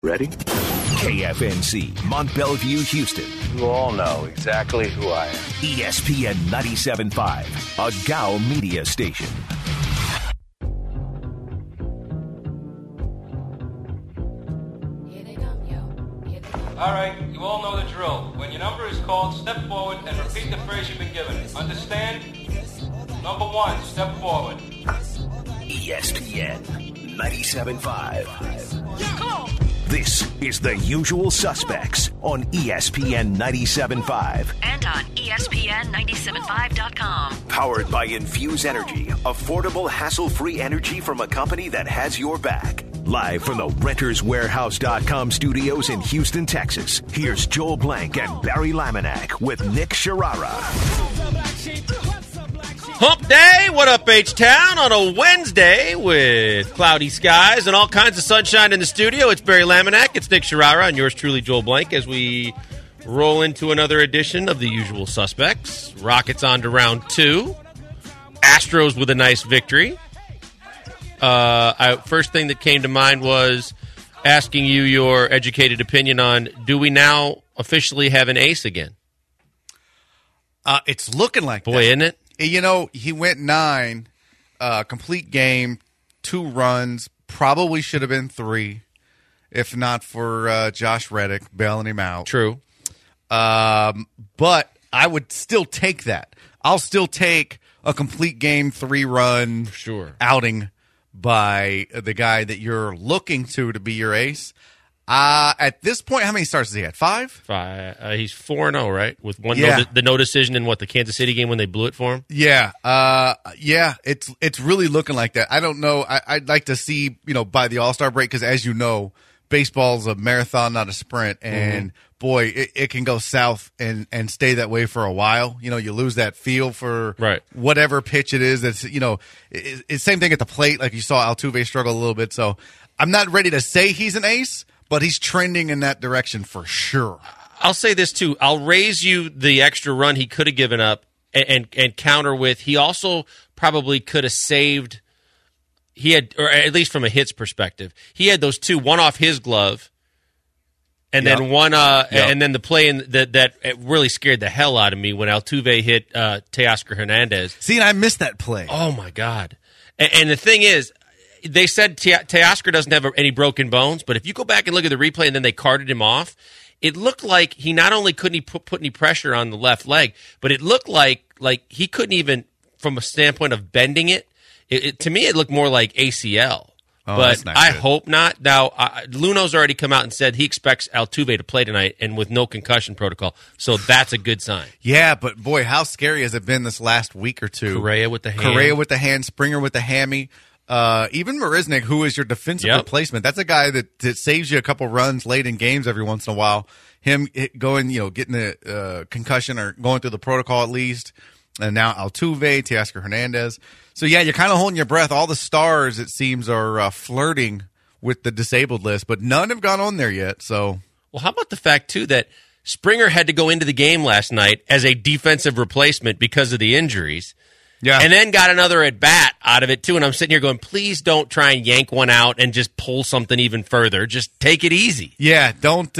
Ready? KFNC, Mont Bellevue, Houston. You all know exactly who I am. ESPN 97.5, a Gow media station. All right, you all know the drill. When your number is called, step forward and repeat the phrase you've been given. Understand? Number 1, step forward. ESPN 97.5. Yeah, come on. This is The Usual Suspects on ESPN 97.5. And on ESPN975.com. Powered by Infuse Energy, affordable, hassle-free energy from a company that has your back. Live from the RentersWarehouse.com studios in Houston, Texas, here's Joel Blank and Barry Laminack with Nick Sharara. Hump Day, what up, H-Town, on a Wednesday with cloudy skies and all kinds of sunshine in the studio. It's Barry Laminack, it's Nick Sharara, and yours truly, Joel Blank, as we roll into another edition of The Usual Suspects. Rockets on to round 2. Astros with a nice victory. First thing that came to mind was asking you your educated opinion on, do we now officially have an ace again? It's looking like Boy, that. isn't it? You know, he went 9, complete game, 2 runs, probably should have been 3, if not for Josh Reddick bailing him out. True. But I would still take that. I'll still take a complete game, 3-run Sure. outing by the guy that you're looking to be your ace. At this point, how many starts has he had? 5? 5. He's 4-0, right? With one Yeah. the no decision in the Kansas City game when they blew it for him? Yeah. It's really looking like that. I don't know. I'd like to see, by the All-Star break, because as you know, baseball's a marathon, not a sprint. And boy, it can go south and stay that way for a while. You lose that feel for Right. whatever pitch it is. That's, it's same thing at the plate. Like you saw Altuve struggle a little bit. So I'm not ready to say he's an ace, but he's trending in that direction for sure. I'll say this, too. I'll raise you the extra run he could have given up and counter with, he also probably could have saved, or at least from a hits perspective, he had those 2, one off his glove, and then one, and then the play that it really scared the hell out of me when Altuve hit Teoscar Hernandez. See, and I missed that play. Oh, my God. And the thing is, they said Teoscar doesn't have any broken bones, but if you go back and look at the replay and then they carted him off, it looked like he not only couldn't he put any pressure on the left leg, but it looked like he couldn't even, from a standpoint of bending it, to me it looked more like ACL. Oh, but that's not I good. hope not. Now, Luno's already come out and said he expects Altuve to play tonight and with no concussion protocol, so that's a good sign. Yeah, but boy, how scary has it been this last week or two? Correa with the hand. Springer with the hammy. Even Marisnik, who is your defensive replacement, that's a guy that saves you a couple runs late in games every once in a while. Him going, getting a concussion or going through the protocol at least. And now Altuve, Teoscar Hernandez. So, yeah, you're kind of holding your breath. All the stars, it seems, are flirting with the disabled list, but none have gone on there yet. So, well, how about the fact, too, that Springer had to go into the game last night as a defensive replacement because of the injuries. yeah. And then got another at bat out of it, too. And I'm sitting here going, please don't try and yank one out and just pull something even further. Just take it easy. Yeah, don't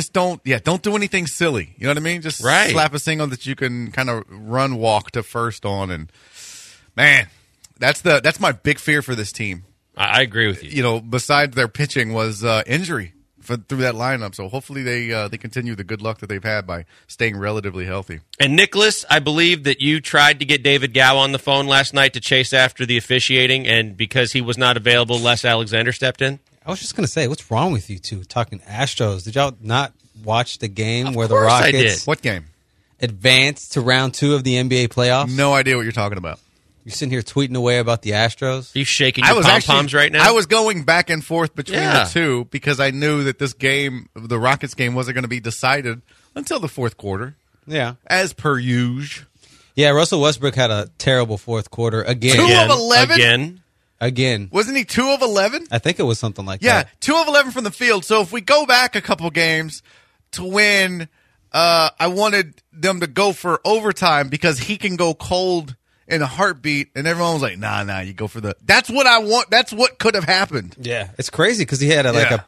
do anything silly. You know what I mean? Just slap a single that you can kind of walk to first on. And, man, that's my big fear for this team. I agree with you. Besides their pitching was injury through that lineup. So hopefully they continue the good luck that they've had by staying relatively healthy. And Nicholas, I believe that you tried to get David Gow on the phone last night to chase after the officiating, and because he was not available, Les Alexander stepped in. I was just going to say, what's wrong with you two talking Astros? Did y'all not watch the game where the course I Rockets did. What game? advanced to round 2 of the NBA playoffs? No idea what you're talking about. You're sitting here tweeting away about the Astros? He's shaking your pom-poms right now? I was going back and forth between Yeah. the two because I knew that this game, the Rockets game, wasn't going to be decided until the fourth quarter, Yeah. as per usual. Yeah, Russell Westbrook had a terrible fourth quarter again. 2 of 11? Again. Wasn't he 2 of 11? I think it was something like Yeah, that. 2 of 11 from the field. So if we go back a couple games to win, I wanted them to go for overtime because he can go cold in a heartbeat, and everyone was like, nah, you go for the – that's what I want. That's what could have happened. Yeah. It's crazy because he had a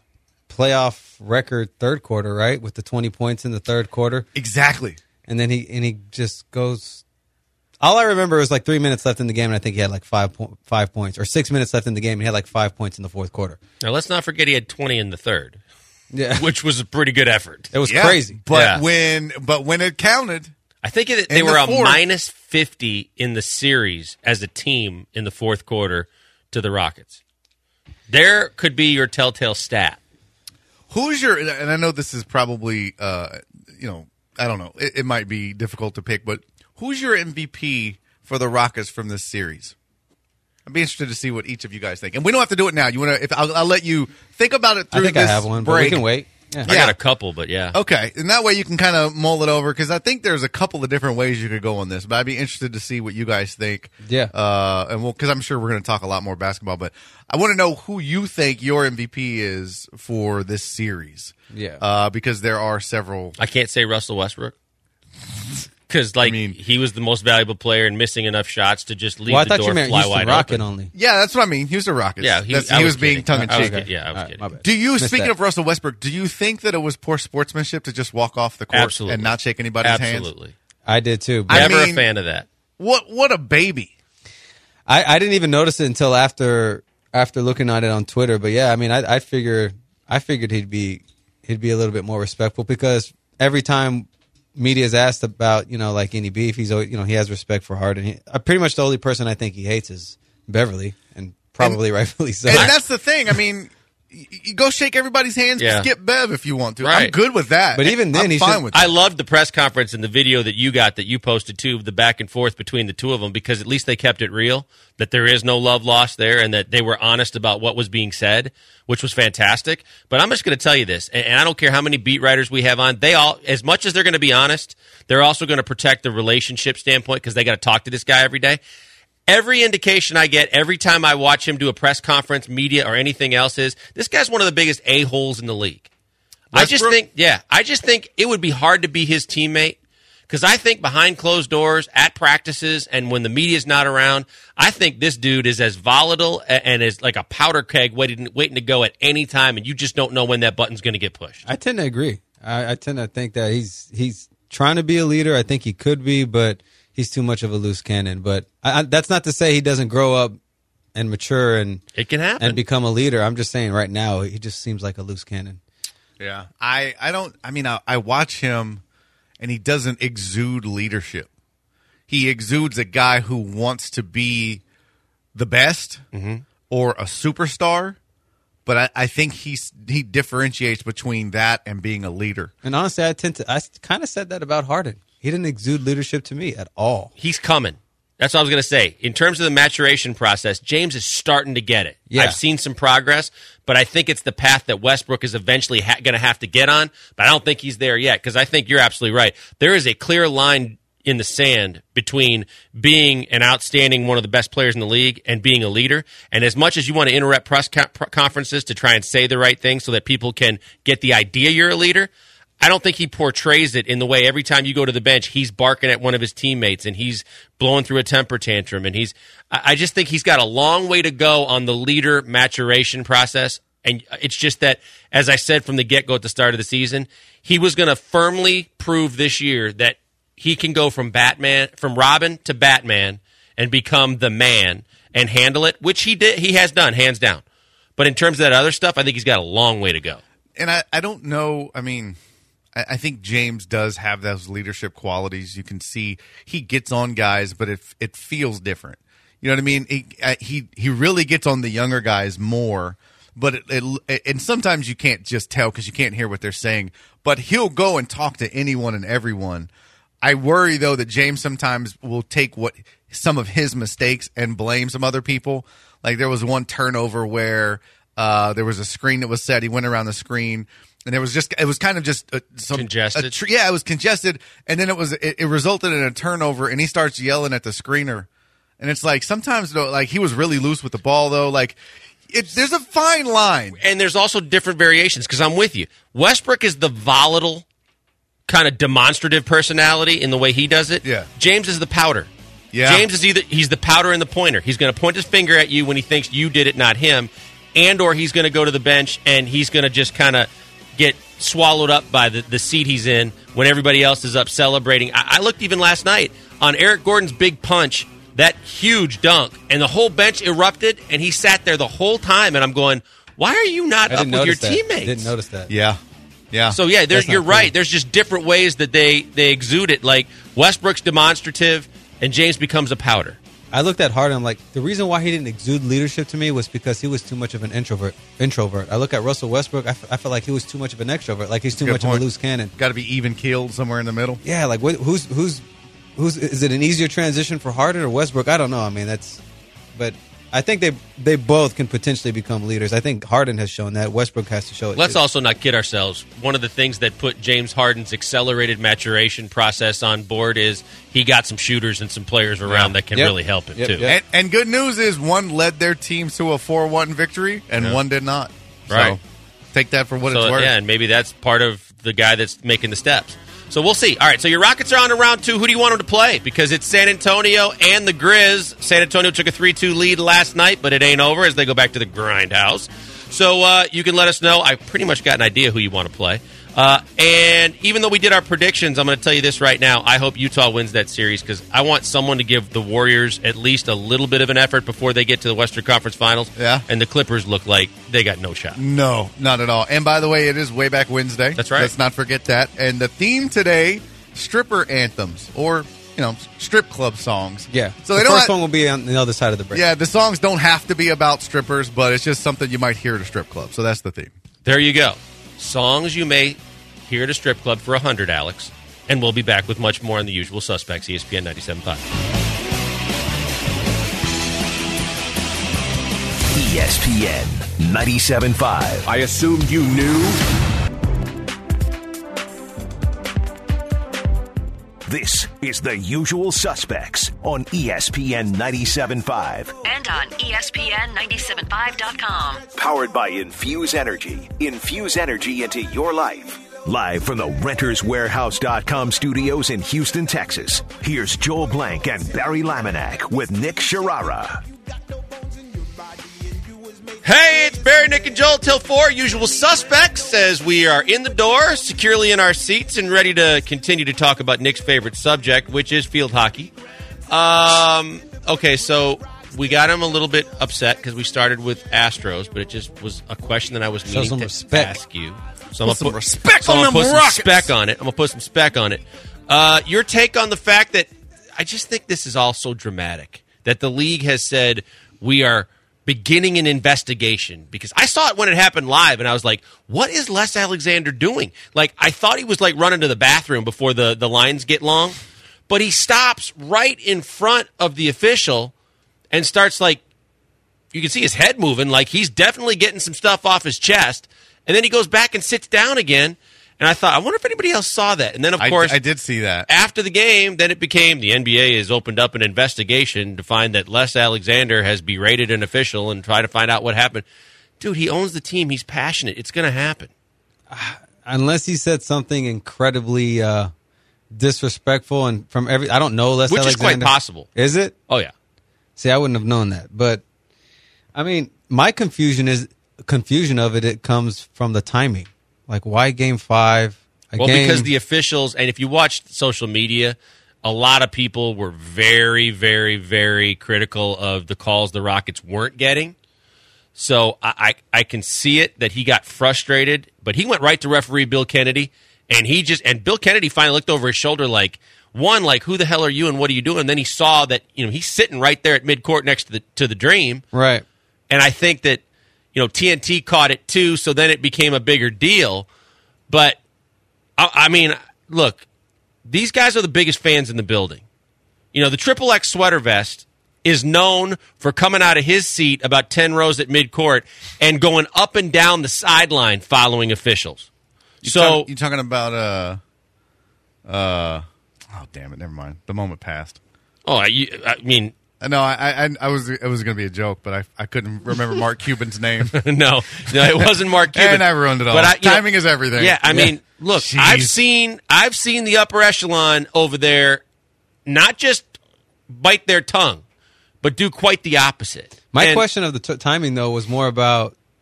playoff record third quarter, right? With the 20 points in the third quarter. Exactly. And then he just goes. All I remember was like 3 minutes left in the game, and I think he had like 5 points, or 6 minutes left in the game, and he had like 5 points in the fourth quarter. Now, let's not forget he had 20 in the third, Yeah, which was a pretty good effort. it was crazy. But when it counted, I think they were a minus 50 in the series as a team in the fourth quarter to the Rockets. There could be your telltale stat. who's your? And I know this is probably, I don't know. It might be difficult to pick, but who's your MVP for the Rockets from this series? I'd be interested to see what each of you guys think, and we don't have to do it now. You want to? I'll let you think about it through. I think this I have one, break. but we can wait. Yeah. I got a couple, but yeah. Okay, and that way you can kind of mull it over, because I think there's a couple of different ways you could go on this, but I'd be interested to see what you guys think. Yeah. And because I'm sure we're going to talk a lot more basketball, but I want to know who you think your MVP is for this series. Yeah. Because there are several. I can't say Russell Westbrook because, he was the most valuable player and missing enough shots to just leave Well, I the thought door you meant fly Houston wide Rocket open. only. Yeah, that's what I mean. Houston Rockets. Yeah, he was being tongue in cheek. Yeah, I was kidding. My bad. Do you, speaking that. of Russell Westbrook, do you think that it was poor sportsmanship to just walk off the court Absolutely. and not shake anybody's hands? Absolutely. I did too. But Never mean- a fan of that. What a baby. I didn't even notice it until after looking at it on Twitter. But yeah, I mean, I figured he'd be a little bit more respectful, because every time media is asked about, like any beef, he's always, he has respect for Harden. Pretty much the only person I think he hates is Beverly, and probably rightfully so. And that's the thing. I mean, you go shake everybody's hands, Yeah. skip Bev if you want to. Right. I'm good with that. But even then, I'm he fine should- with that. I loved the press conference and the video that you posted too, the back and forth between the two of them, because at least they kept it real, that there is no love lost there, and that they were honest about what was being said, which was fantastic. But I'm just going to tell you this, and I don't care how many beat writers we have on, they all, as much as they're going to be honest, they're also going to protect the relationship standpoint, because they got to talk to this guy every day. Every indication I get every time I watch him do a press conference, media, or anything else is this guy's one of the biggest a-holes in the league. I just think it would be hard to be his teammate, because I think behind closed doors, at practices, and when the media's not around, I think this dude is as volatile and is like a powder keg waiting to go at any time, and you just don't know when that button's going to get pushed. I tend to agree. I tend to think that he's trying to be a leader. I think he could be, but he's too much of a loose cannon. But that's not to say he doesn't grow up and mature and It can happen. and become a leader. I'm just saying right now he just seems like a loose cannon. Yeah. I watch him, and he doesn't exude leadership. He exudes a guy who wants to be the best or a superstar, but I think he differentiates between that and being a leader. And honestly, I kind of said that about Harden. He didn't exude leadership to me at all. He's coming. That's what I was going to say. In terms of the maturation process, James is starting to get it. Yeah. I've seen some progress, but I think it's the path that Westbrook is eventually going to have to get on, but I don't think he's there yet, because I think you're absolutely right. There is a clear line in the sand between being an outstanding, one of the best players in the league, and being a leader. And as much as you want to interrupt press conferences to try and say the right thing so that people can get the idea you're a leader, I don't think he portrays it in the way every time you go to the bench, he's barking at one of his teammates and he's blowing through a temper tantrum. And I just think he's got a long way to go on the leader maturation process. And it's just that, as I said from the get-go at the start of the season, he was going to firmly prove this year that he can go from Robin to Batman and become the man and handle it, which he did. He has done, hands down. But in terms of that other stuff, I think he's got a long way to go. And I don't know, I mean, I think James does have those leadership qualities. You can see he gets on guys, but it feels different. You know what I mean? He really gets on the younger guys more, but and sometimes you can't just tell because you can't hear what they're saying. But he'll go and talk to anyone and everyone. I worry though that James sometimes will take some of his mistakes and blame some other people. Like there was one turnover where there was a screen that was set. He went around the screen. And it was kind of just congested. It was congested, and then it resulted in a turnover. And he starts yelling at the screener, and it's like sometimes though, like he was really loose with the ball though. Like there's a fine line, and there's also different variations. Because I'm with you, Westbrook is the volatile, kind of demonstrative personality in the way he does it. Yeah. James is the powder. Yeah. James is he's the powder and the pointer. He's going to point his finger at you when he thinks you did it, not him. and or he's going to go to the bench and he's going to just kind of get swallowed up by the seat he's in when everybody else is up celebrating. I looked even last night on Eric Gordon's big punch, that huge dunk, and the whole bench erupted, and he sat there the whole time, and I'm going, why are you not up with your teammates? Didn't notice that. Yeah. So, yeah, you're right. There's just different ways that they exude it. Like, Westbrook's demonstrative, and James becomes a powder. I looked at Harden, I'm like, the reason why he didn't exude leadership to me was because he was too much of an introvert. I look at Russell Westbrook, I feel like he was too much of an extrovert, like he's too much of a loose cannon. Got to be even-keeled somewhere in the middle. Yeah, like, who's is it an easier transition for Harden or Westbrook? I don't know. I mean, but I think they both can potentially become leaders. I think Harden has shown that. Westbrook has to show it. Let's also not kid ourselves. One of the things that put James Harden's accelerated maturation process on board is he got some shooters and some players around that can really help him, too. Yep. And good news is one led their team to a 4-1 victory, and one did not. Right. So take that for what it's worth. Yeah, and maybe that's part of the guy that's making the steps. So we'll see. All right, so your Rockets are on to round 2. Who do you want them to play? Because it's San Antonio and the Grizz. San Antonio took a 3-2 lead last night, but it ain't over as they go back to the grindhouse. So you can let us know. I pretty much got an idea who you want to play. And even though we did our predictions, I'm going to tell you this right now. I hope Utah wins that series because I want someone to give the Warriors at least a little bit of an effort before they get to the Western Conference Finals. Yeah. And the Clippers look like they got no shot. No, not at all. And by the way, it is Way Back Wednesday. That's right. Let's not forget that. And the theme today, stripper anthems or, strip club songs. Yeah. So the first one will be on the other side of the break. Yeah, the songs don't have to be about strippers, but it's just something you might hear at a strip club. So that's the theme. There you go. Songs you may hear at a strip club for 100, Alex. And we'll be back with much more on The Usual Suspects, ESPN 97.5. ESPN 97.5. I assumed you knew. This is The Usual Suspects on ESPN 97.5. And on ESPN975.com. Powered by Infuse Energy. Infuse energy into your life. Live from the RentersWarehouse.com studios in Houston, Texas. Here's Joel Blank and Barry Laminack with Nick Sharara. Hey, it's Barry, Nick, and Joel till 4. Usual Suspects as we are in the door, securely in our seats, and ready to continue to talk about Nick's favorite subject, which is field hockey. Okay, so we got him a little bit upset because we started with Astros, but it just was a question that I was meaning to ask you. So I'm going to put some spec on it. I'm going to put some spec on it. Your take on the fact that I just think this is all so dramatic, that the league has said we are beginning an investigation, because I saw it when it happened live, and I was like, what is Les Alexander doing? Like, I thought he was like running to the bathroom before the lines get long, but he stops right in front of the official and starts like, you can see his head moving, like he's definitely getting some stuff off his chest, and then he goes back and sits down again. And I thought, I wonder if anybody else saw that. And then, of course, I did see that. After the game, then it became the NBA has opened up an investigation to find that Les Alexander has berated an official and try to find out what happened. Dude, he owns the team. He's passionate. It's going to happen. Unless he said something incredibly disrespectful and from every, I don't know Les Alexander. Which is quite possible. Is it? Oh, yeah. See, I wouldn't have known that. But, I mean, my confusion of it comes from the timing. Like, why Game 5? Because the officials, and if you watched social media, a lot of people were very, very, very critical of the calls the Rockets weren't getting. So I can see it that he got frustrated, but he went right to referee Bill Kennedy, and Bill Kennedy finally looked over his shoulder like, who the hell are you and what are you doing? And then he saw that, he's sitting right there at midcourt next to the Dream. Right. And I think that, TNT caught it too, so then it became a bigger deal. But, I mean, look, these guys are the biggest fans in the building. The Triple X sweater vest is known for coming out of his seat about 10 rows at midcourt and going up and down the sideline following officials. You're talking about, oh, damn it, never mind. The moment passed. Oh, I mean... No, it was going to be a joke, but I couldn't remember Mark Cuban's name. No, it wasn't Mark Cuban. And I ruined it all. But timing is everything. Yeah, I mean, look, Jeez. I've seen the upper echelon over there not just bite their tongue, but do quite the opposite. My question of the timing, though, was more about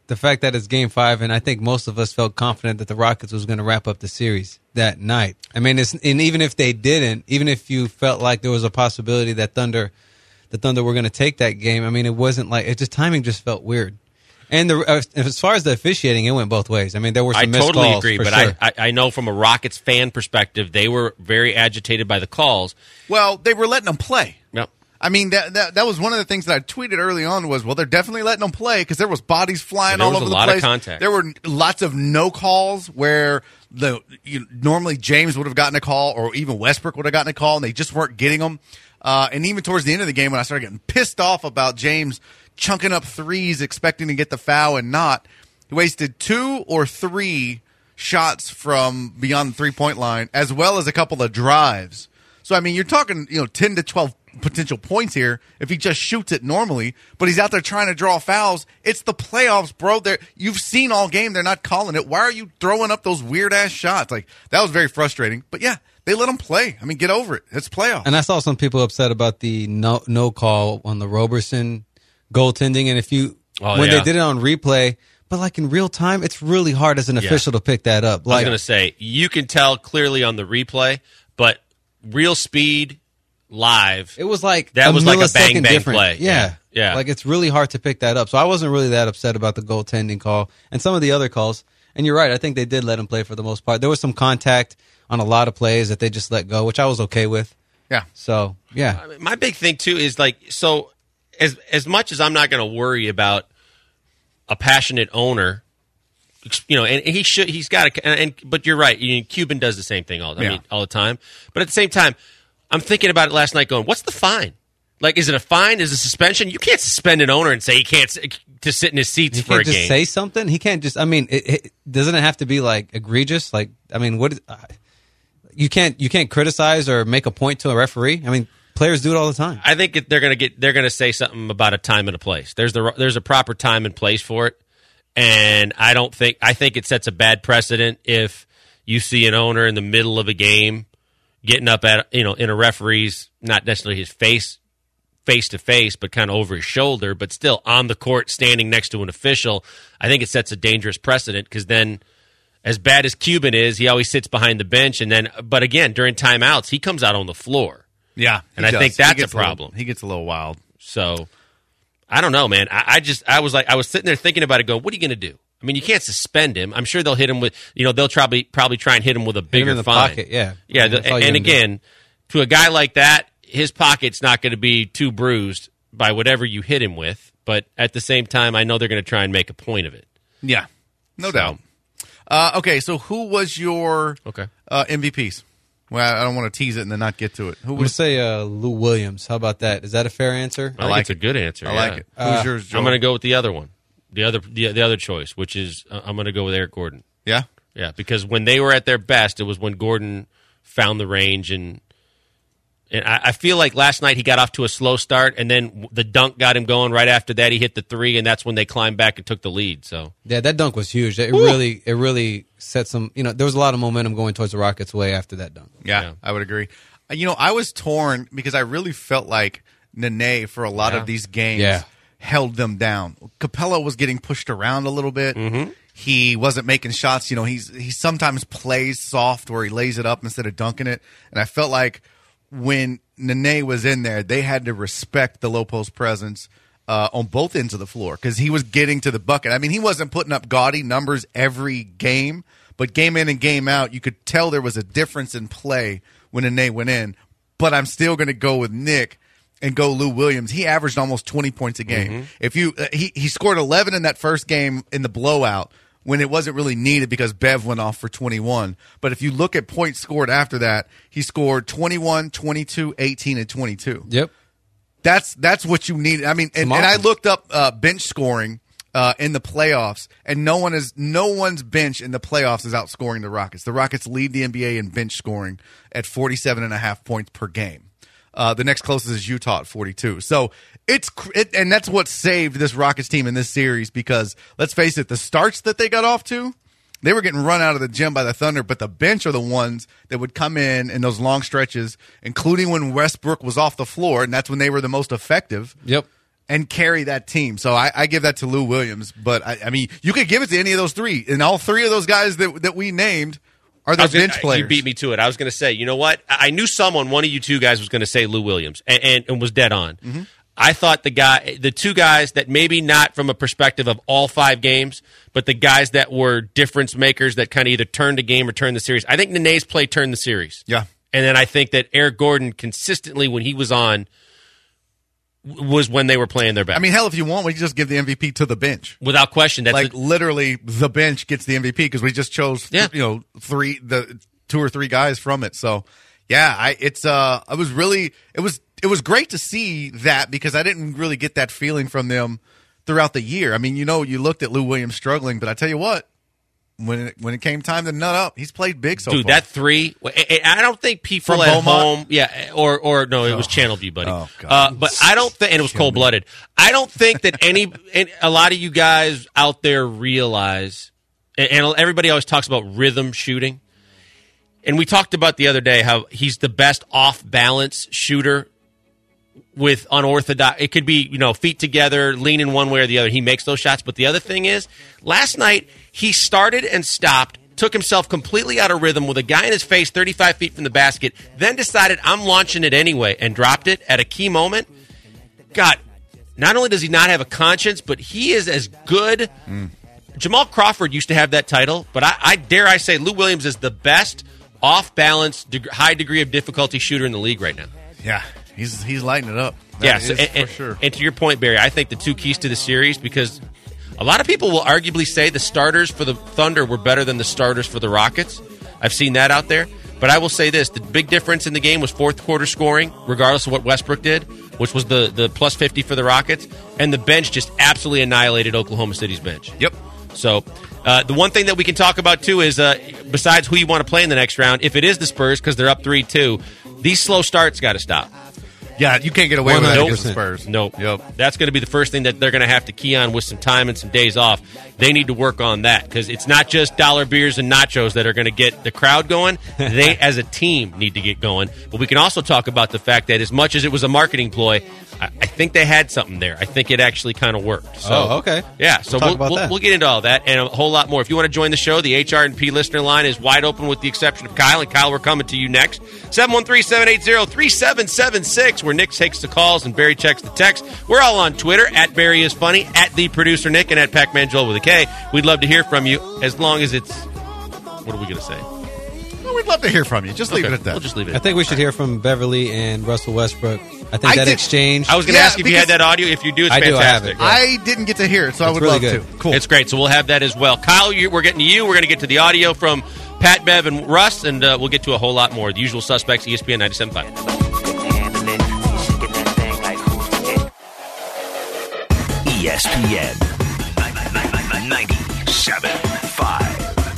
the fact that it's Game 5, and I think most of us felt confident that the Rockets was going to wrap up the series that night. I mean, and even if they didn't, even if you felt like there was a possibility that the Thunder were going to take that game, I mean, it wasn't like it. Just timing just felt weird. And as far as the officiating, it went both ways. I mean, there were some missed calls. I totally agree, but sure. I know from a Rockets fan perspective, they were very agitated by the calls. Well, they were letting them play. Yep. I mean, that was one of the things that I tweeted early on was, well, they're definitely letting them play because there was bodies flying all over the place. There was a lot of contact. There were lots of no calls where normally James would have gotten a call or even Westbrook would have gotten a call, and they just weren't getting them. And even towards the end of the game when I started getting pissed off about James chunking up threes expecting to get the foul and not, he wasted 2 or 3 shots from beyond the three-point line as well as a couple of drives. So, I mean, you're talking 10 to 12 potential points here if he just shoots it normally, but he's out there trying to draw fouls. It's the playoffs, bro. You've seen all game. They're not calling it. Why are you throwing up those weird-ass shots? Like, that was very frustrating. But, yeah, they let him play. I mean, get over it. It's playoffs. And I saw some people upset about the no call on the Roberson goaltending. And when they did it on replay, but like in real time, it's really hard as an official to pick that up. I was going to say, you can tell clearly on the replay, but real speed live. It was like that was like a bang different. play. Yeah. Like it's really hard to pick that up. So I wasn't really that upset about the goaltending call and some of the other calls. And you're right. I think they did let him play for the most part. There was some contact on a lot of plays that they just let go, which I was okay with. Yeah. So, yeah. My big thing too is as much as I'm not going to worry about a passionate owner, and he's got but you're right. Cuban does the same thing all the time. But at the same time, I'm thinking about it last night going, what's the fine? Like, is it a fine? Is it a suspension? You can't suspend an owner and say he can't to sit in his seats for a game. He can't just say something? He can't just, I mean, doesn't it have to be like egregious? Like, I mean, you can't criticize or make a point to a referee? I mean, players do it all the time. I think they're going to say something about a time and a place. There's a proper time and place for it. And I think it sets a bad precedent if you see an owner in the middle of a game getting up at in a referee's, not necessarily his face to face, but kind of over his shoulder, but still on the court standing next to an official. I think it sets a dangerous precedent because then, as bad as Cuban is, he always sits behind the bench, but again, during timeouts, he comes out on the floor. Yeah, and I think that's a problem. He gets a little wild. So I don't know, man. I was sitting there thinking about it, going, what are you going to do? I mean, you can't suspend him. I'm sure they'll hit him with, they'll probably try and hit him with a bigger in the fine. Pocket, yeah. Yeah, and again, to a guy like that, his pocket's not going to be too bruised by whatever you hit him with. But at the same time, I know they're going to try and make a point of it. Yeah, no doubt. Okay, so who was your MVPs? Well, I don't want to tease it and then not get to it. Who would say Lou Williams? How about that? Is that a fair answer? I think it's a good answer. I like it. Who's yours, Joel? I'm going to go with the other one, the other choice, which is I'm going to go with Eric Gordon. Yeah, yeah, because when they were at their best, it was when Gordon found the range and I feel like last night he got off to a slow start, and then the dunk got him going. Right after that, he hit the 3, and that's when they climbed back and took the lead. So yeah, that dunk was huge. It really set some. There was a lot of momentum going towards the Rockets' way after that dunk. Yeah, I would agree. I was torn because I really felt like Nene for a lot of these games held them down. Capella was getting pushed around a little bit. Mm-hmm. He wasn't making shots. He sometimes plays soft where he lays it up instead of dunking it, and I felt like when Nene was in there, they had to respect the low post presence on both ends of the floor because he was getting to the bucket. I mean, he wasn't putting up gaudy numbers every game, but game in and game out, you could tell there was a difference in play when Nene went in. But I'm still going to go with Nick and go Lou Williams. He averaged almost 20 points a game. Mm-hmm. If he scored 11 in that first game in the blowout, when it wasn't really needed because Bev went off for 21. But if you look at points scored after that, he scored 21, 22, 18, and 22. Yep. That's what you need. I mean, and I looked up bench scoring in the playoffs, and no one's bench in the playoffs is outscoring the Rockets. The Rockets lead the NBA in bench scoring at 47.5 points per game. The next closest is Utah at 42. So and that's what saved this Rockets team in this series because, let's face it, the starts that they got off to, they were getting run out of the gym by the Thunder, but the bench are the ones that would come in those long stretches, including when Westbrook was off the floor, and that's when they were the most effective. Yep. and carry that team. So I give that to Lou Williams. But, I mean, you could give it to any of those three. And all three of those guys that we named are their bench players. You beat me to it. I was going to say, you know what? I knew one of you two guys was going to say Lou Williams and was dead on. Mm-hmm. I thought the two guys that maybe not from a perspective of all 5 games, but the guys that were difference makers that kind of either turned a game or turned the series. I think Nene's play turned the series. Yeah. And then I think that Eric Gordon consistently when he was on was when they were playing their best. I mean, hell, if you want, we can just give the MVP to the bench. Without question. That's literally the bench gets the MVP because we just chose, 2 or 3 guys from it. So, yeah, it was great to see that because I didn't really get that feeling from them throughout the year. I mean, you looked at Lou Williams struggling, but I tell you what, when it came time to nut up, he's played big so far. Dude, that 3, I don't think people from at Beaumont? home, yeah, or no, it was Channelview, buddy. Oh, God. But I don't think, and it was cold-blooded. I don't think that a lot of you guys out there realize, and everybody always talks about rhythm shooting, and we talked about the other day how he's the best off-balance shooter with unorthodox. It could be, feet together, leaning one way or the other. He makes those shots. But the other thing is, last night, he started and stopped, took himself completely out of rhythm with a guy in his face 35 feet from the basket, then decided, I'm launching it anyway, and dropped it at a key moment. God, not only does he not have a conscience, but he is as good. Jamal Crawford used to have that title, but I dare I say Lou Williams is the best off-balance, high degree of difficulty shooter in the league right now. Yeah. He's lighting it up. For sure. And to your point, Barry, I think the 2 keys to the series, because a lot of people will arguably say the starters for the Thunder were better than the starters for the Rockets. I've seen that out there. But I will say this, the big difference in the game was fourth quarter scoring, regardless of what Westbrook did, which was the plus 50 for the Rockets, and the bench just absolutely annihilated Oklahoma City's bench. Yep. So the one thing that we can talk about, too, is besides who you want to play in the next round, if it is the Spurs, because they're up 3-2, these slow starts got to stop. Yeah, you can't get away with that against the Spurs. Nope. Yep. That's going to be the first thing that they're going to have to key on with some time and some days off. They need to work on that because it's not just dollar beers and nachos that are going to get the crowd going. They, as a team, need to get going. But we can also talk about the fact that as much as it was a marketing ploy, I think they had something there. I think it actually kind of worked. So, okay. Yeah, so we'll get into all that and a whole lot more. If you want to join the show, the HR&P listener line is wide open with the exception of Kyle. And Kyle, we're coming to you next. 713-780-3776, where Nick takes the calls and Barry checks the text. We're all on Twitter, at Barry is Funny, at the producer Nick, and at Pac-Man Joel with a K. We'd love to hear from you as long as it's... What are we going to say? Well, we'd love to hear from you. Just leave it at that. We'll just leave it I think we should hear from Beverly and Russell Westbrook. I think that exchange... I was going to ask if you had that audio. If you do, it's fantastic. I have it. Yeah. I didn't get to hear it, so I would really love good. to. Cool. It's great, so we'll have that as well. Kyle, we're getting to you. We're going to get to the audio from Pat, Bev, and Russ, and we'll get to a whole lot more. The usual suspects, ESPN 97.5. ESPN 97.5.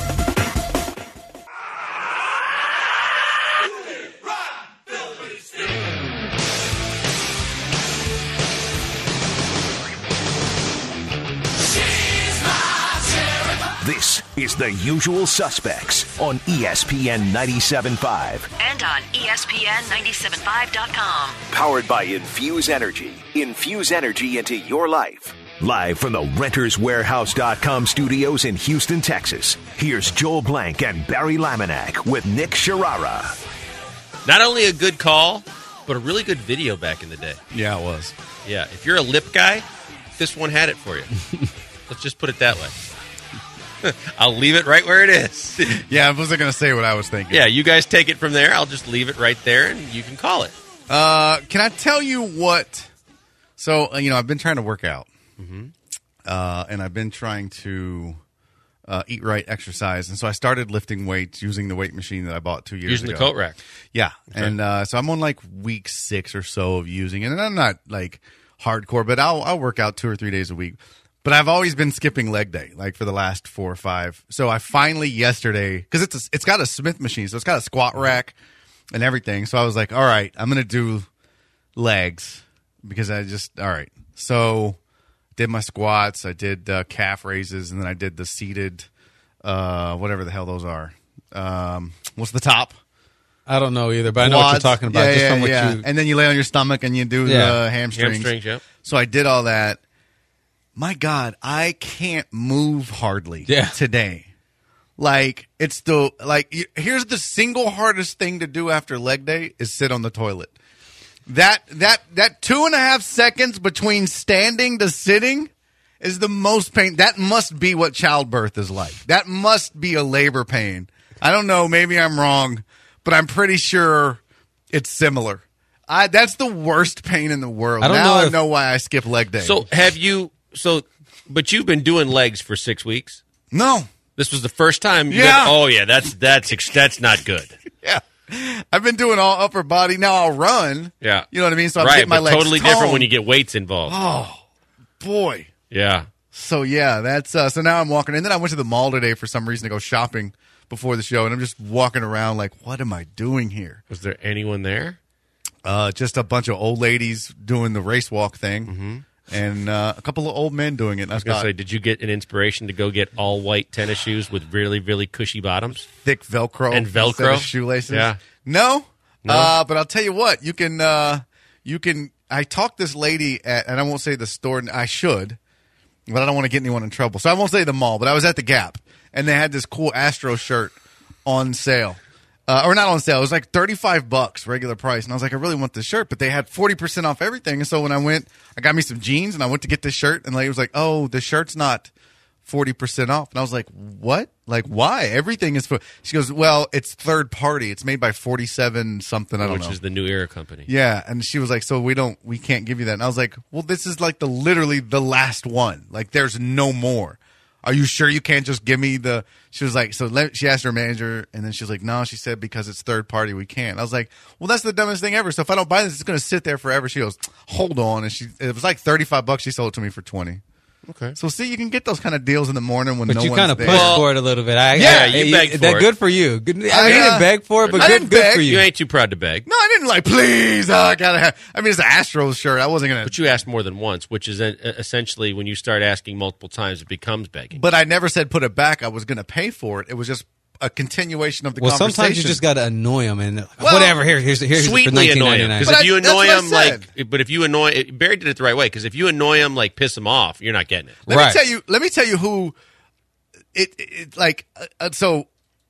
This is The Usual Suspects on ESPN 97.5. And on ESPN975.com. Powered by Infuse Energy. Infuse energy into your life. Live from the RentersWarehouse.com studios in Houston, Texas. Here's Joel Blank and Barry Laminack with Nick Sharara. Not only a good call, but a really good video back in the day. Yeah, it was. Yeah, if you're a lip guy, this one had it for you. Let's just put it that way. I'll leave it right where it is. Yeah, I wasn't going to say what I was thinking. Yeah, you guys take it from there. I'll just leave it right there, and you can call it. Can I tell you what? So, I've been trying to work out. Mm-hmm. And I've been trying to eat right, exercise. And so I started lifting weights using the weight machine that I bought 2 years ago. Using the coat rack. Yeah. Okay. And so I'm on like week 6 or so of using it. And I'm not like hardcore, but I'll work out 2 or 3 days a week. But I've always been skipping leg day, like for the last 4 or 5. So I finally yesterday, because it's got a Smith machine, so it's got a squat rack and everything. So I was like, all right, I'm going to do legs because all right. So did my squats, I did calf raises, and then I did the seated, whatever the hell those are. What's the top? I don't know either, but I know what you're talking about. From what you... And then you lay on your stomach and you do the hamstrings. Hamstrings, yep. So I did all that. My God, I can't move hardly today. Like, here's the single hardest thing to do after leg day is sit on the toilet. That 2.5 seconds between standing to sitting is the most pain. That must be what childbirth is like. That must be a labor pain. I don't know. Maybe I'm wrong, but I'm pretty sure it's similar. That's the worst pain in the world. I know why I skip leg day. So but you've been doing legs for 6 weeks? No. This was the first time? That's not good. Yeah. I've been doing all upper body. Now I'll run. Yeah. You know what I mean? So I'm getting my legs totally toned. different when you get weights involved. Oh, boy. Yeah. So, yeah, that's so now I'm walking. And then I went to the mall today for some reason to go shopping before the show. And I'm just walking around like, what am I doing here? Was there anyone there? Just a bunch of old ladies doing the race walk thing. Mm-hmm. And a couple of old men doing it. And I was going to say, did you get an inspiration to go get all white tennis shoes with really, really cushy bottoms? Thick Velcro. And Velcro? Shoelaces? Yeah. No. But I'll tell you what. You can. I talked this lady at, and I won't say the store. I should, but I don't want to get anyone in trouble. So I won't say the mall, but I was at the Gap, and they had this cool Astro shirt on sale. Or not on sale. It was like $35 regular price. And I was like, I really want this shirt. But they had 40% off everything. And so when I went, I got me some jeans and I went to get this shirt. And the lady was like, oh, the shirt's not 40% off. And I was like, what? Like, why? Everything is for. She goes, well, it's third party. It's made by 47 something. I don't know. Which is the New Era company. Yeah. And she was like, so we can't give you that. And I was like, well, this is like literally the last one. Like, there's no more. Are you sure you can't just give me the? She was like, she asked her manager, and then she was like, no, she said, because it's third party, we can't. I was like, well, that's the dumbest thing ever. So if I don't buy this, it's going to sit there forever. She goes, hold on. And it was like $35. She sold it to me for $20. Okay. So see, you can get those kind of deals in the morning when but no you one's kind of there. pushed for it a little bit. You begged for it. Good for you. Good, I didn't beg for it, but good for you. You ain't too proud to beg. No, I didn't like, please, I gotta have. I mean, it's an Astros shirt. I wasn't going to. But you asked more than once, which is essentially when you start asking multiple times, it becomes begging. But I never said put it back. I was going to pay for it. It was just a continuation of the conversation. Well, sometimes you just got to annoy them and whatever. Here's sweetly annoy them. Because if you annoy them, Barry did it the right way. Because if you annoy them, like piss them off, you're not getting it. Let me tell you who so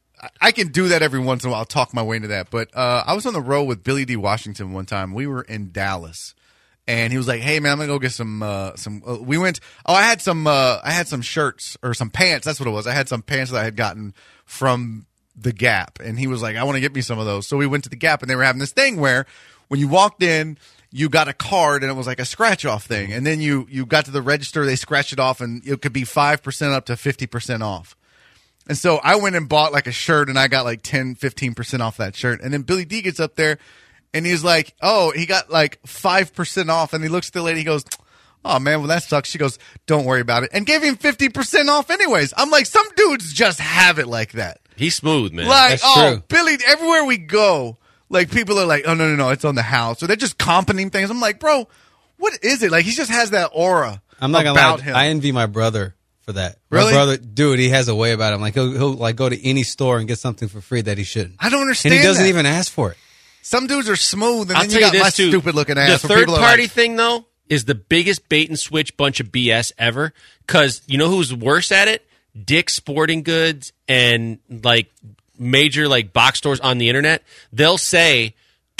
I can do that every once in a while. I'll talk my way into that. But I was on the road with Billy D. Washington one time. We were in Dallas. And he was like, "Hey man, I'm gonna go get some." We went. Oh, I had some shirts or some pants. That's what it was. I had some pants that I had gotten from the Gap, and he was like, "I want to get me some of those." So we went to the Gap, and they were having this thing where when you walked in, you got a card, and it was like a scratch off thing, and then you got to the register, they scratched it off, and it could be 5% up to 50% off. And so I went and bought like a shirt, and I got like 10-15% off that shirt, and then Billy D gets up there. And he's like, oh, he got like 5% off. And he looks at the lady, he goes, oh, man, well, that sucks. She goes, don't worry about it. And gave him 50% off anyways. I'm like, some dudes just have it like that. He's smooth, man. Like, that's true. Billy, everywhere we go, like people are like, oh, no, it's on the house. Or they're just complimenting things. I'm like, bro, what is it? Like, he just has that aura I'm not about gonna lie. him. I envy my brother for that. Really? My brother, dude, he has a way about him. Like, he'll like go to any store and get something for free that he shouldn't. I don't understand And he doesn't that. even ask for it. Some dudes are smooth, and I'll then tell you got this my too. stupid-looking ass. The where people are third-party like, thing, though, is the biggest bait-and-switch bunch of BS ever. Because you know who's worse at it? Dick's Sporting Goods and, like, major, like, box stores on the Internet. They'll say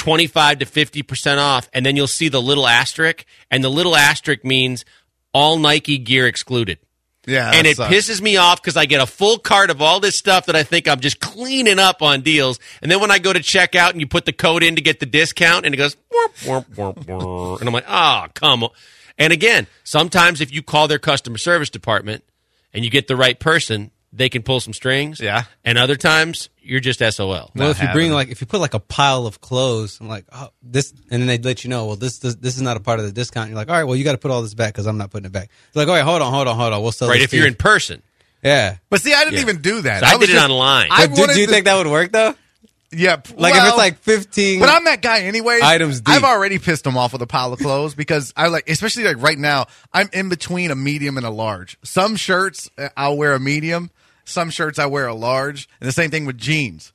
25 to 50% off, and then you'll see the little asterisk, and the little asterisk means all Nike gear excluded. yeah, And that it sucks. pisses me off because I get a full cart of all this stuff that I think I'm just cleaning up on deals. And then when I go to check out and you put the code in to get the discount and it goes, whoop, whoop, whoop, whoop. And I'm like, oh, come on. And again, sometimes if you call their customer service department and you get the right person, they can pull some strings. Yeah. And other times you're just SOL. Well, if you having if you put like a pile of clothes, I'm like, oh, this, and then they let you know, well, this is not a part of the discount. You're like, all right, well, you got to put all this back because I'm not putting it back. They're like, all right, hold on, we'll sell Right, this if to you're you. in person. Yeah. But see, I didn't even do that. So I was did it online. I But do wanted you to- think that would work though? Yeah, Like if well, it's like 15. But I'm that guy anyways. Items deep. I've already pissed them off with a pile of clothes because I like, especially like right now, I'm in between a medium and a large. Some shirts I'll wear a medium, some shirts I wear a large, and the same thing with jeans.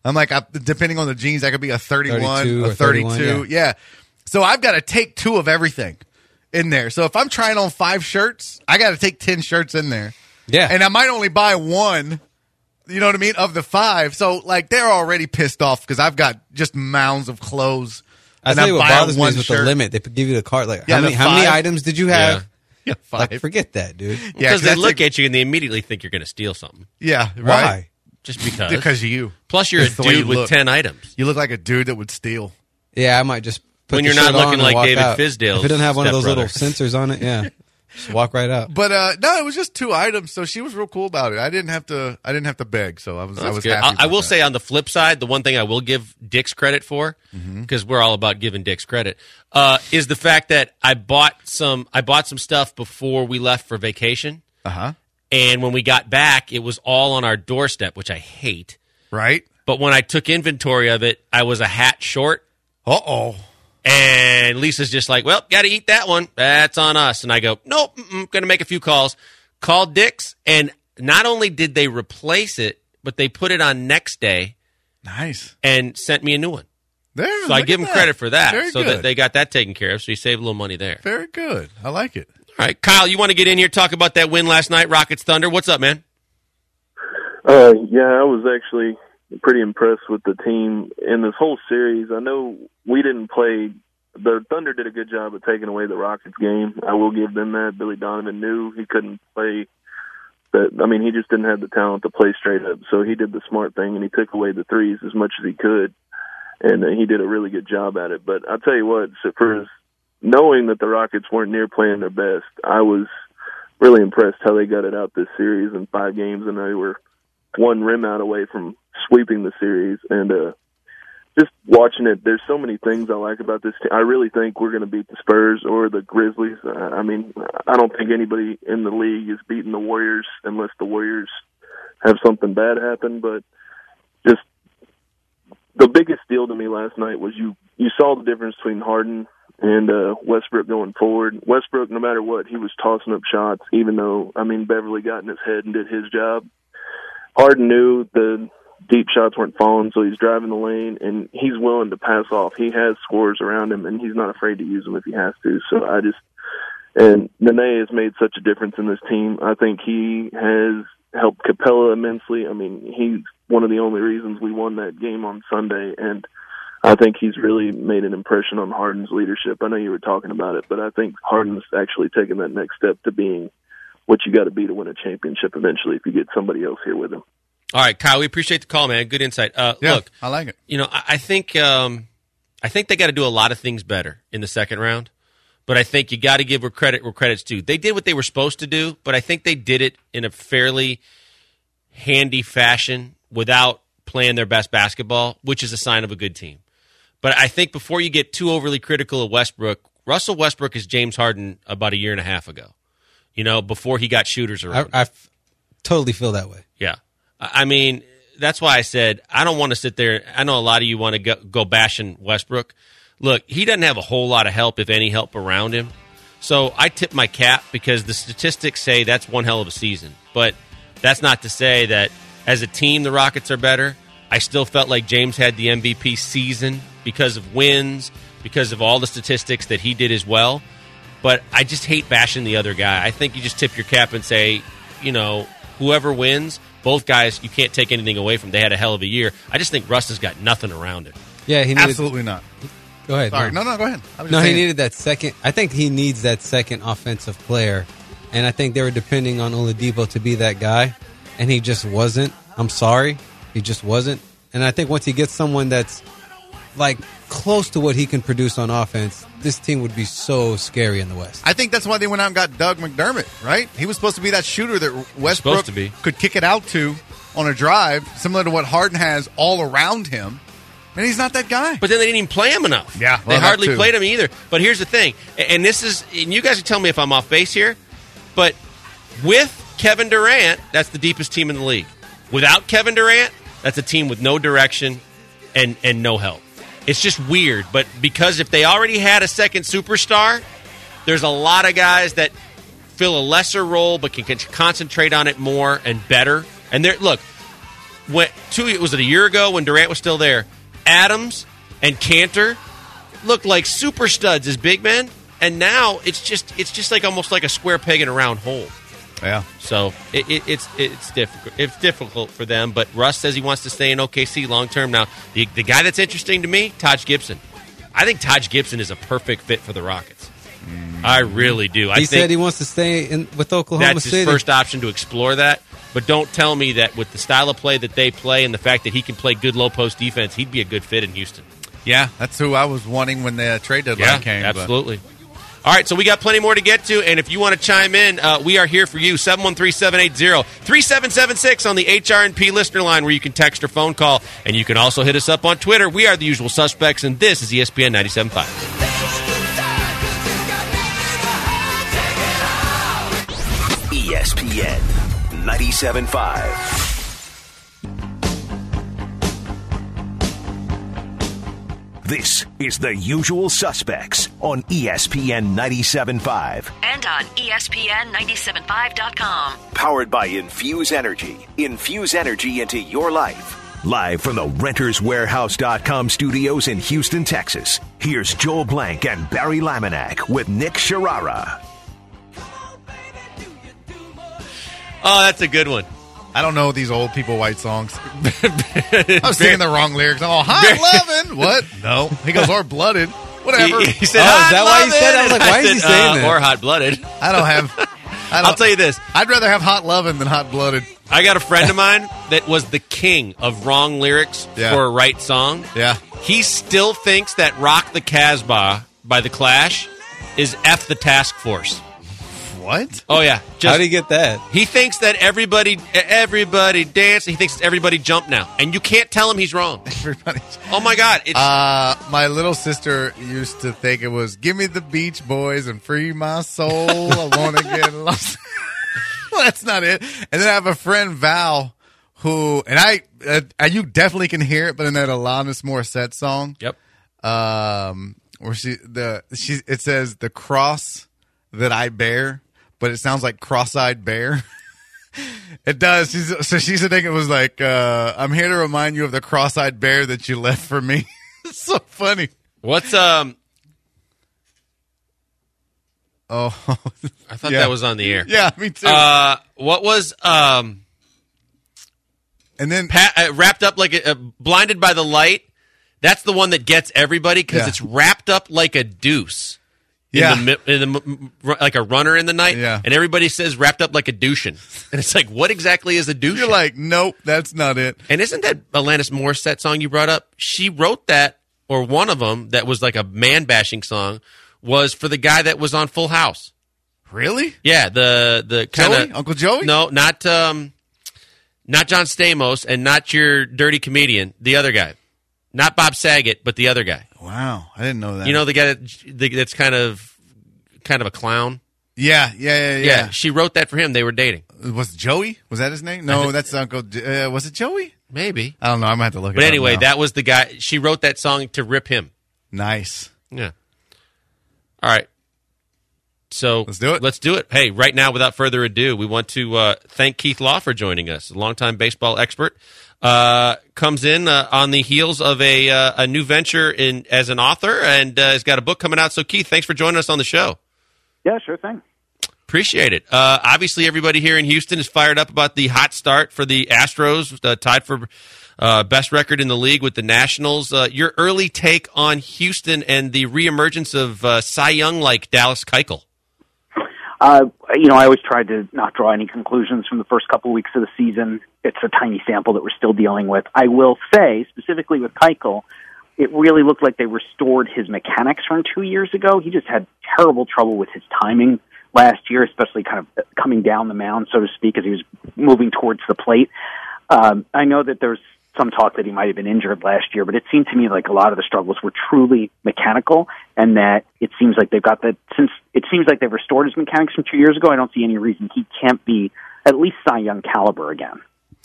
I'm like, depending on the jeans, that could be a 31, 32 a or 32. 31, Yeah. So I've got to take 2 of everything in there. So if I'm trying on 5 shirts, I got to take 10 shirts in there. Yeah. And I might only buy 1, you know what I mean, of the 5. So, like, they're already pissed off because I've got just mounds of clothes. I tell you what bothers me is with the limit. They give you the cart. Like, how many items did you have? Yeah, 5. Like, forget that, dude. Because they look at you and they immediately think you're going to steal something. Yeah, right. Why? Just because. Because of you. Plus, you're It's a the way dude you with look. 10 items. You look like a dude that would steal. Yeah, I might just put When the you're not shirt looking on and like walk David out. Fizdale's If it doesn't have one of those little stepbrother. sensors on it, yeah. Just walk right out. But no, it was just 2 items, so she was real cool about it. I didn't have to beg, so I was That's happy. good. I about will that. say on the flip side, the one thing I will give Dick's credit for, Mm-hmm. because we're all about giving Dick's credit, is the fact that I bought some stuff before we left for vacation, and when we got back, it was all on our doorstep, which I hate. Right? But when I took inventory of it, I was a hat short. Uh-oh. And Lisa's just like, well, got to eat that one. That's on us. And I go, nope, going to make a few calls. Called Dick's, and not only did they replace it, but they put it on next day. Nice. And sent me a new one. There, So I give them credit for that. Very so good. that they got that taken care of. So you save a little money there. Very good. I like it. All right, Kyle, you want to get in here, talk about that win last night, Rockets Thunder. What's up, man? Yeah, I was actually pretty impressed with the team in this whole series. I know we didn't play. The Thunder did a good job of taking away the Rockets game. I will give them that. Billy Donovan knew he couldn't play. He just didn't have the talent to play straight up. So he did the smart thing, and he took away the threes as much as he could. And he did a really good job at it. But I'll tell you what, so for knowing that the Rockets weren't near playing their best, I was really impressed how they got it out this series in 5 games, and they were 1 rim out away from sweeping the series. And just watching it, there's so many things I like about this team. I really think we're going to beat the Spurs or the Grizzlies. I don't think anybody in the league is beating the Warriors unless the Warriors have something bad happen. But just the biggest deal to me last night was you saw the difference between Harden and Westbrook going forward. Westbrook, no matter what, he was tossing up shots, even though, Beverly got in his head and did his job. Harden knew the deep shots weren't falling, so he's driving the lane, and he's willing to pass off. He has scorers around him, and he's not afraid to use them if he has to. So and Nene has made such a difference in this team. I think he has helped Capella immensely. He's one of the only reasons we won that game on Sunday, and I think he's really made an impression on Harden's leadership. I know you were talking about it, but I think Harden's actually taken that next step to being what you got to be to win a championship eventually if you get somebody else here with him. All right, Kyle, we appreciate the call, man. Good insight. Look, I like it. I think they got to do a lot of things better in the second round, but I think you got to give where credit's due. They did what they were supposed to do, but I think they did it in a fairly handy fashion without playing their best basketball, which is a sign of a good team. But I think before you get too overly critical of Westbrook, Russell Westbrook is James Harden about a year and a half ago, before he got shooters around. I totally feel that way. Yeah. That's why I said I don't want to sit there. I know a lot of you want to go bashing Westbrook. Look, he doesn't have a whole lot of help, if any help, around him. So I tip my cap because the statistics say that's one hell of a season. But that's not to say that as a team the Rockets are better. I still felt like James had the MVP season because of wins, because of all the statistics that he did as well. But I just hate bashing the other guy. I think you just tip your cap and say, whoever wins, both guys, you can't take anything away from. They had a hell of a year. I just think Russ has got nothing around it. Yeah, he needed, Absolutely not. Go ahead. Sorry. No, go ahead. He needed that second. I think he needs that second offensive player, and I think they were depending on Oladipo to be that guy, and he just wasn't. I'm sorry, he just wasn't. And I think once he gets someone that's like close to what he can produce on offense, this team would be so scary in the West. I think that's why they went out and got Doug McDermott, right? He was supposed to be that shooter that Westbrook could kick it out to on a drive, similar to what Harden has all around him. And he's not that guy. But then they didn't even play him enough. Yeah, they hardly played him either. But here's the thing, and you guys can tell me if I'm off base here, but with Kevin Durant, that's the deepest team in the league. Without Kevin Durant, that's a team with no direction and no help. It's just weird, but because if they already had a second superstar, there's a lot of guys that fill a lesser role but can concentrate on it more and better. And look, was it a year ago when Durant was still there? Adams and Cantor looked like super studs as big men, and now it's just like almost like a square peg in a round hole. Yeah. So it's difficult. It's difficult for them. But Russ says he wants to stay in OKC long term. Now the guy that's interesting to me, Taj Gibson. I think Taj Gibson is a perfect fit for the Rockets. I really do. He said he wants to stay with Oklahoma City. That's his first option to explore that. But don't tell me that with the style of play that they play and the fact that he can play good low post defense, he'd be a good fit in Houston. Yeah, that's who I was wanting when the trade deadline came. Absolutely. All right, so we got plenty more to get to, and if you want to chime in, we are here for you, 713-780-3776 on the HRNP listener line where you can text or phone call, and you can also hit us up on Twitter. We are the usual suspects, and this is ESPN 97.5. ESPN 97.5. This is The Usual Suspects on ESPN 97.5. And on ESPN975.com. Powered by Infuse Energy. Infuse energy into your life. Live from the RentersWarehouse.com studios in Houston, Texas. Here's Joel Blank and Barry Laminack with Nick Sharara. Oh, that's a good one. I don't know these old people white songs. I was singing the wrong lyrics. Oh, hot lovin'. What? No. He goes, or blooded. Whatever. He said, is that why he said? I was like, why is he saying that? Or hot blooded. I'll tell you this. I'd rather have hot lovin' than hot blooded. I got a friend of mine that was the king of wrong lyrics for a right song. Yeah. He still thinks that Rock the Casbah by The Clash is F the Task Force. What? Oh, yeah. How do you get that? He thinks that everybody dance. He thinks everybody jump now. And you can't tell him he's wrong. Everybody. Oh, my God. My little sister used to think it was, give me the Beach Boys and free my soul. I want to get lost. Well, that's not it. And then I have a friend, Val, who, and you definitely can hear it, but in that Alanis Morissette song. Yep. Where it says, the cross that I bear. But it sounds like cross-eyed bear. It does. She said it was like, I'm here to remind you of the cross-eyed bear that you left for me. It's so funny. What's Oh, I thought that was on the air. Yeah, me too. What was and then wrapped up like blinded by the light? That's the one that gets everybody because it's wrapped up like a deuce. Like a runner in the night, and everybody says wrapped up like a douchen, and it's like, what exactly is a douche? You're like, nope, that's not it. And isn't that Alanis Morissette song you brought up? She wrote that, or one of them that was like a man bashing song, was for the guy that was on Full House. Really? Yeah, the kind of Uncle Joey. No, not John Stamos, and not your dirty comedian. The other guy, not Bob Saget, but the other guy. Wow, I didn't know that. You know the guy that's kind of a clown. Yeah. She wrote that for him. They were dating. Was it Joey? Was that his name? No, that's Uncle. Was it Joey? Maybe. I don't know. I'm gonna have to look. But it anyway, up now. that was the guy. She wrote that song to rip him. Nice. Yeah. All right. So let's do it. Let's do it. Hey, right now, without further ado, we want to thank Keith Law for joining us, a longtime baseball expert. Comes in on the heels of a new venture as an author, and has got a book coming out. So, Keith, thanks for joining us on the show. Yeah, sure thing. Appreciate it. Obviously, everybody here in Houston is fired up about the hot start for the Astros, tied for best record in the league with the Nationals. Your early take on Houston and the reemergence of Cy Young-like Dallas Keuchel. I always tried to not draw any conclusions from the first couple of weeks of the season. It's a tiny sample that we're still dealing with. I will say, specifically with Keuchel, it really looked like they restored his mechanics from 2 years ago. He just had terrible trouble with his timing last year, especially kind of coming down the mound, so to speak, as he was moving towards the plate. I know that there's some talk that he might have been injured last year, but it seemed to me like a lot of the struggles were truly mechanical, and that it seems like they've got that. Since it seems like they've restored his mechanics from 2 years ago, I don't see any reason he can't be at least Cy Young caliber again.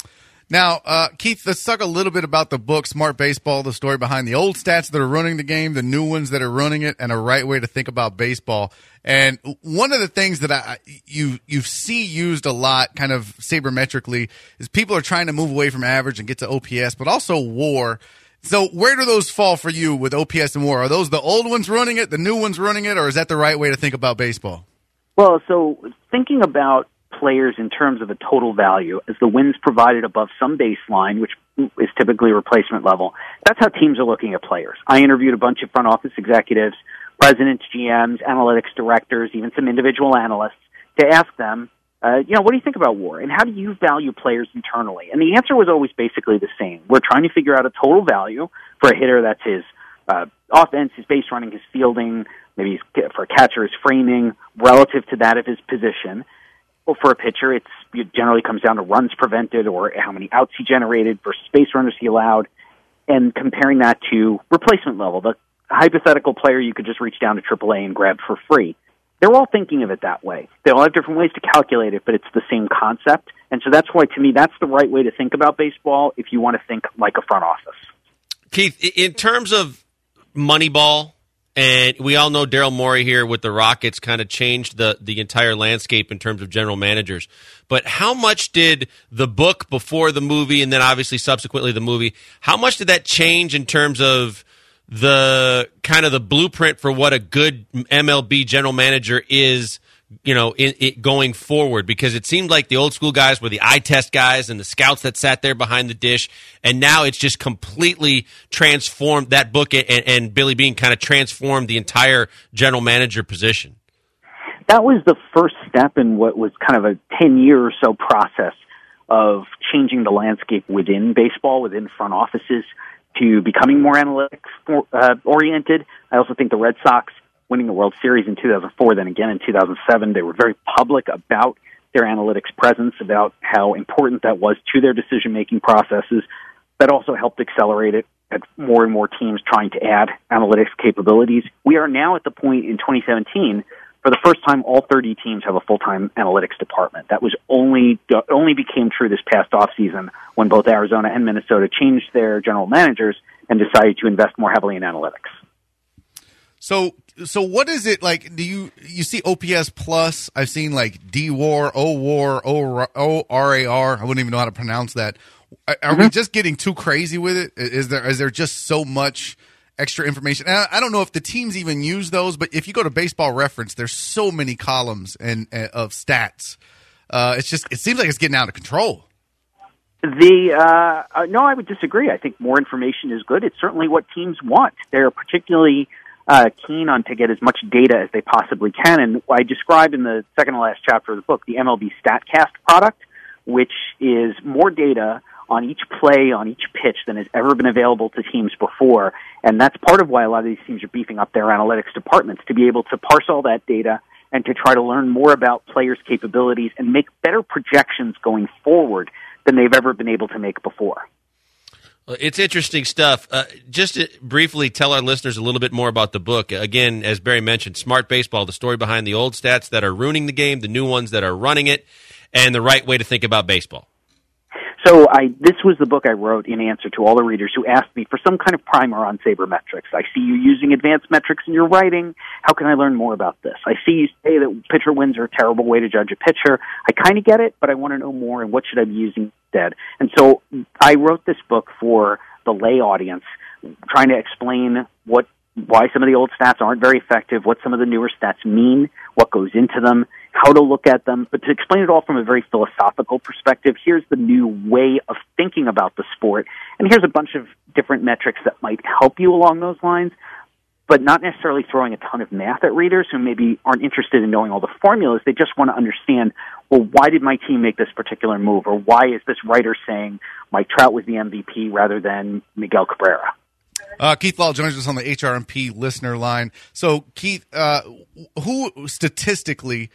Now, Keith, let's talk a little bit about the book, Smart Baseball, the story behind the old stats that are running the game, the new ones that are running it, and a right way to think about baseball. And one of the things that you see used a lot, kind of sabermetrically, is people are trying to move away from average and get to OPS, but also WAR. So where do those fall for you with OPS and WAR? Are those the old ones running it, the new ones running it, or is that the right way to think about baseball? Well, so thinking about players in terms of a total value as the wins provided above some baseline, which is typically replacement level. That's how teams are looking at players. I interviewed a bunch of front office executives, presidents, GMs, analytics directors, even some individual analysts to ask them, what do you think about WAR and how do you value players internally? And the answer was always basically the same. We're trying to figure out a total value for a hitter. That's his offense, his base running, his fielding, maybe for a catcher, his framing relative to that of his position. Well, for a pitcher, it generally comes down to runs prevented or how many outs he generated versus base runners he allowed, and comparing that to replacement level, the hypothetical player you could just reach down to AAA and grab for free. They're all thinking of it that way. They all have different ways to calculate it, but it's the same concept. And so that's why, to me, that's the right way to think about baseball if you want to think like a front office. Keith, in terms of Moneyball, and we all know Daryl Morey here with the Rockets kind of changed the entire landscape in terms of general managers. But how much did the book before the movie and then obviously subsequently the movie, how much did that change in terms of the kind of the blueprint for what a good MLB general manager is, going forward? Because it seemed like the old school guys were the eye test guys and the scouts that sat there behind the dish, and now it's just completely transformed that book, and Billy Beane kind of transformed the entire general manager position. That was the first step in what was kind of a 10-year or so process of changing the landscape within baseball, within front offices, to becoming more analytics oriented. I also think the Red Sox winning the World Series in 2004, then again in 2007, they were very public about their analytics presence, about how important that was to their decision-making processes. That also helped accelerate it at more and more teams trying to add analytics capabilities. We are now at the point in 2017, for the first time, all 30 teams have a full-time analytics department. That was only became true this past offseason when both Arizona and Minnesota changed their general managers and decided to invest more heavily in analytics. So what is it like? Do you see OPS plus? I've seen like DWAR, OWAR, ORAR. I wouldn't even know how to pronounce that. Are we just getting too crazy with it? Is there just so much extra information? And I don't know if the teams even use those, but if you go to Baseball Reference, there's so many columns and of stats. It seems like it's getting out of control. No, I would disagree. I think more information is good. It's certainly what teams want. They're particularly keen on to get as much data as they possibly can. And I describe in the second to last chapter of the book the MLB StatCast product, which is more data on each play, on each pitch than has ever been available to teams before. And that's part of why a lot of these teams are beefing up their analytics departments, to be able to parse all that data and to try to learn more about players' capabilities and make better projections going forward than they've ever been able to make before. It's interesting stuff. Just to briefly tell our listeners a little bit more about the book. Again, as Barry mentioned, Smart Baseball, the story behind the old stats that are ruining the game, the new ones that are running it, and the right way to think about baseball. So this was the book I wrote in answer to all the readers who asked me for some kind of primer on sabermetrics. I see you using advanced metrics in your writing. How can I learn more about this? I see you say that pitcher wins are a terrible way to judge a pitcher. I kind of get it, but I want to know more, and what should I be using instead? And so I wrote this book for the lay audience, trying to explain why some of the old stats aren't very effective, what some of the newer stats mean, what goes into them, how to look at them, but to explain it all from a very philosophical perspective. Here's the new way of thinking about the sport, and here's a bunch of different metrics that might help you along those lines, but not necessarily throwing a ton of math at readers who maybe aren't interested in knowing all the formulas. They just want to understand, well, why did my team make this particular move, or why is this writer saying Mike Trout was the MVP rather than Miguel Cabrera? Keith Law joins us on the HRMP listener line. So, Keith, who statistically,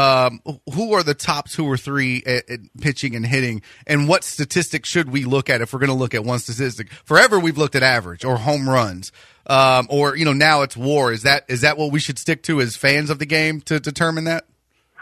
who are the top 2 or 3 at pitching and hitting, and what statistic should we look at if we're going to look at one statistic? Forever we've looked at average or home runs, or now it's WAR. Is that what we should stick to as fans of the game to determine that?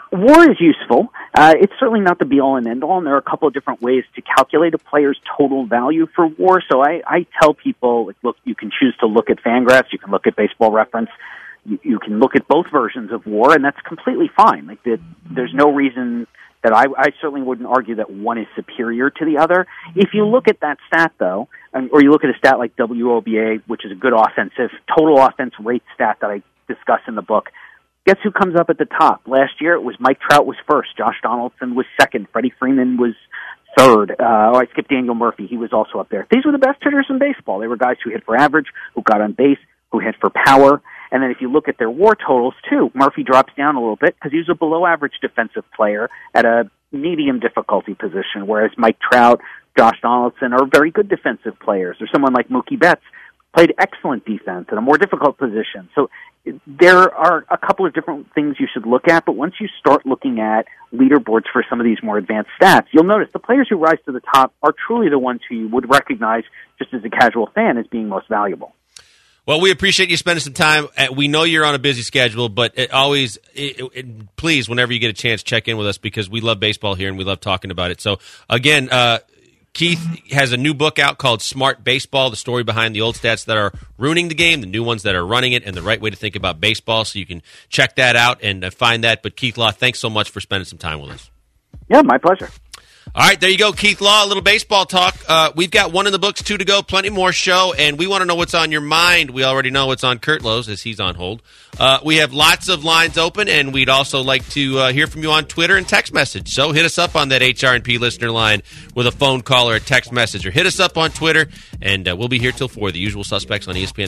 WAR is useful. It's certainly not the be-all and end-all, and there are a couple of different ways to calculate a player's total value for WAR. So I tell people, like, look, you can choose to look at Fangraphs, you can look at Baseball Reference, you can look at both versions of WAR, and that's completely fine. Like, there's no reason that I certainly wouldn't argue that one is superior to the other. If you look at that stat, though, or you look at a stat like WOBA, which is a good total offense rate stat that I discuss in the book, guess who comes up at the top? Last year, it was Mike Trout was first. Josh Donaldson was second. Freddie Freeman was third. I skipped Daniel Murphy. He was also up there. These were the best hitters in baseball. They were guys who hit for average, who got on base, who hit for power. And then if you look at their WAR totals, too, Murphy drops down a little bit because he was a below-average defensive player at a medium difficulty position, whereas Mike Trout, Josh Donaldson are very good defensive players. Or someone like Mookie Betts played excellent defense at a more difficult position. So there are a couple of different things you should look at, but once you start looking at leaderboards for some of these more advanced stats, you'll notice the players who rise to the top are truly the ones who you would recognize just as a casual fan as being most valuable. Well, we appreciate you spending some time. We know you're on a busy schedule, but please, whenever you get a chance, check in with us because we love baseball here and we love talking about it. So, again, Keith has a new book out called Smart Baseball, the story behind the old stats that are ruining the game, the new ones that are running it, and the right way to think about baseball. So you can check that out and find that. But, Keith Law, thanks so much for spending some time with us. Yeah, my pleasure. All right, there you go, Keith Law, a little baseball talk. We've got one in the books, 2 to go, plenty more show, and we want to know what's on your mind. We already know what's on Kurt Lowe's as he's on hold. We have lots of lines open, and we'd also like to hear from you on Twitter and text message. So hit us up on that HRNP listener line with a phone call or a text message, or hit us up on Twitter, and we'll be here till 4, the usual suspects on ESPN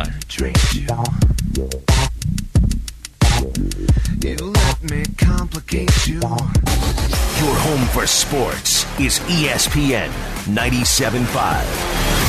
97.5. You let me complicate you. Your home for sports is ESPN 97.5.